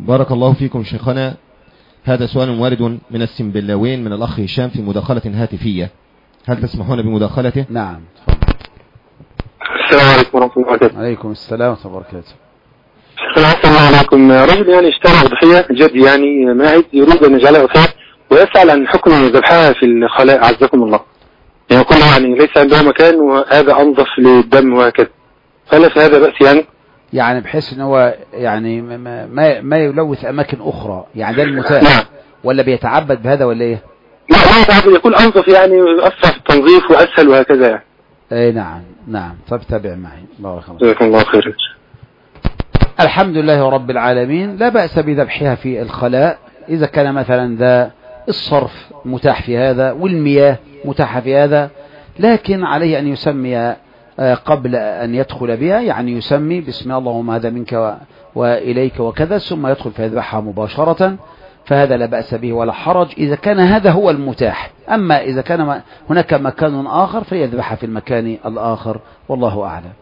بارك الله فيكم شيخنا. هذا سؤال وارد من السنبلاوين من الأخ هشام في مداخلة هاتفية، هل تسمحون بمداخلته؟ نعم. السلام عليكم ورحمة الله وبركاته. عليكم السلام ورحمة الله وبركاته. السلام عليكم. رجل يعني اشترى أضحية جد يعني ماعز يريد أن يجعلها وفاة ويسأل عن حكم ذبحها في الخلاء عزكم الله، يعني يقول يعني ليس عنده مكان وهذا أنظف للدم وهكذا، هل في هذا بأس يعني بحيث ان هو يعني ما يلوث اماكن اخرى، يعني ده المتاح؟ نعم. ولا بيتعبد بهذا ولا ايه؟ لا يتعبد، يكون انظف يعني اسرع في التنظيف واسهل وهكذا يعني. اي نعم. طب تابع معي. بارك الله. جزاكم الله خير. الحمد لله رب العالمين. لا بأس بذبحها في الخلاء اذا كان مثلا ذا الصرف متاح في هذا والمياه متاحة في هذا، لكن عليه ان يسمي قبل أن يدخل بها، يعني يسمي بسم الله اللهم هذا منك وإليك وكذا، ثم يدخل فيذبحها مباشرة، فهذا لا بأس به ولا حرج إذا كان هذا هو المتاح. أما إذا كان هناك مكان آخر فيذبحها في المكان الآخر، والله أعلم.